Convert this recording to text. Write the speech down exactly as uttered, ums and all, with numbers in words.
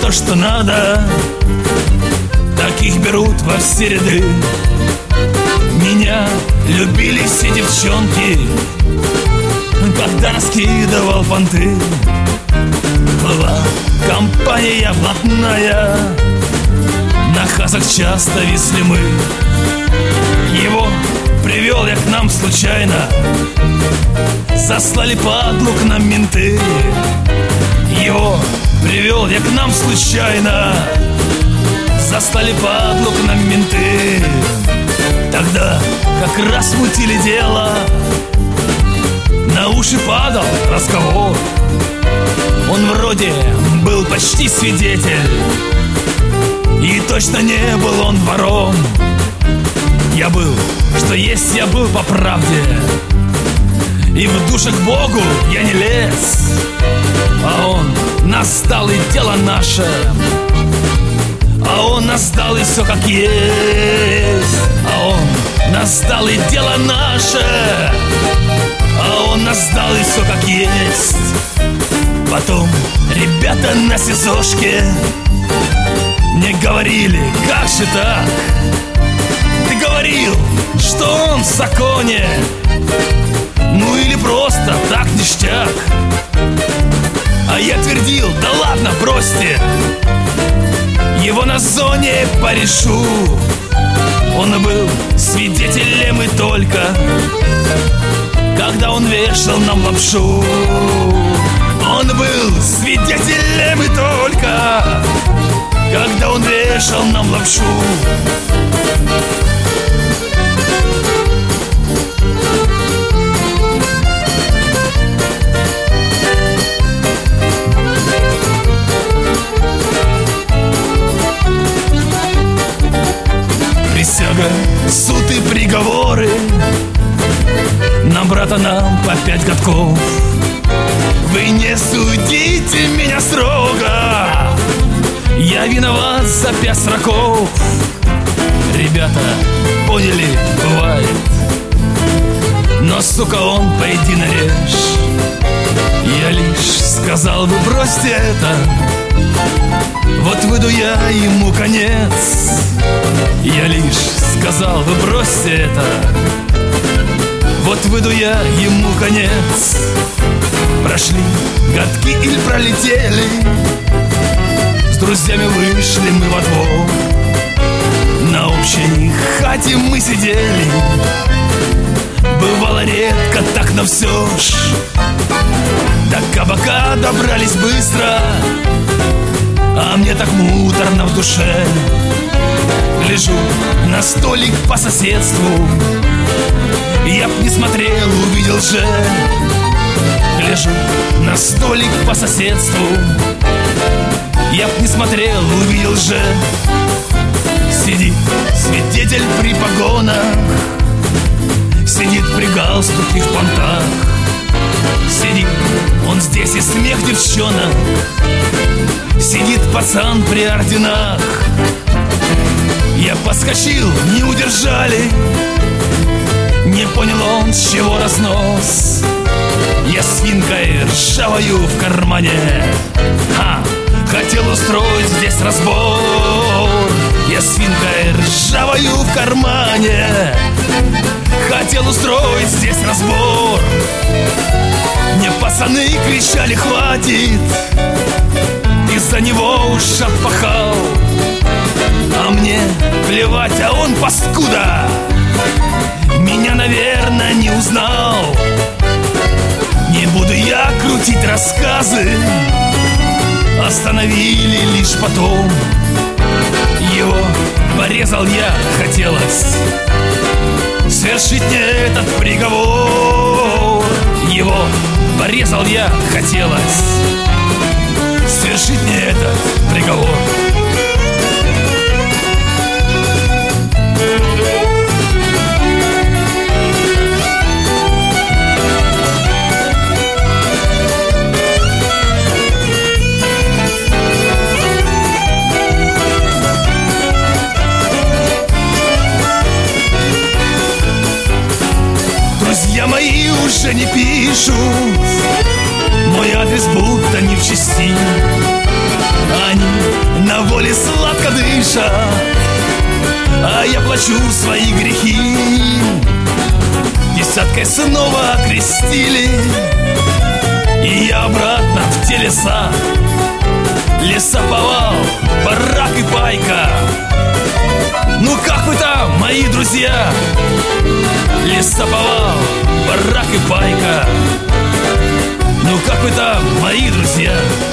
то, что надо, таких берут во все ряды. Меня любили все девчонки, когда раскидывал понты. Была компания блатная, на хазах часто везли мы. Его привел я к нам случайно, заслали падлу к нам менты. Его привел я к нам случайно, заслали падлу к нам менты. Тогда как раз мутили дело, на уши падал разговор. Он вроде был почти свидетель, и точно не был он вором. Я был, что есть я был по правде, и в душе к Богу я не лез. А он настал, и дело наше, а он настал, и все как есть. А он настал, и дело наше, а он настал, и все как есть. Потом ребята на СИЗОшке мне говорили, как же так? Ты говорил, что он в законе, ну или просто так ништяк. А я твердил, да ладно, бросьте, его на зоне порешу. Он был свидетелем и только, когда он вешал нам лапшу. Он был свидетелем и только, когда он вешал нам лапшу. Присяга, суд и приговоры, на брата нам по пять годков. Вы не судите меня строго, я виноват за пять сроков. Ребята поняли, бывает, но, сука, он пойди нарежь. Я лишь сказал, вы бросьте это, вот выйду я ему конец. Я лишь сказал, вы бросьте это, вот выйду я ему конец. Прошли годки или пролетели, с друзьями вышли мы во двор. На общей хате мы сидели, бывало редко так, но все ж до кабака добрались быстро, а мне так муторно в душе. Гляжу на столик по соседству, я б не смотрел, увидел же. Гляжу на столик по соседству, я б не смотрел, увидел же. Сидит свидетель при погонах, сидит при галстуке в понтах. Сидит он здесь и смех девчонок, сидит пацан при орденах. Я подскочил, не удержали, не понял он, с чего разнос. Я свинкой ржавою в кармане, ха, хотел устроить здесь разбор. Я свинкой ржавою в кармане, хотел устроить здесь разбор. Мне пацаны кричали, хватит, из-за него уж отпахал. А мне плевать, а он паскуда меня, наверное, не узнал. Не буду я крутить рассказы, остановили лишь потом. Его порезал я, хотелось свершить мне этот приговор. Его порезал я, хотелось свершить мне этот приговор. Друзья мои уже не пишут, мой адрес будто не в чести. Они на воле сладко дыша, а я плачу свои грехи. Десяткой снова окрестили, и я обратно в те леса. Лесоповал, барак и пайка. Ну как вы там, мои друзья? Лесоповал, барак и пайка. Ну как вы там, мои друзья?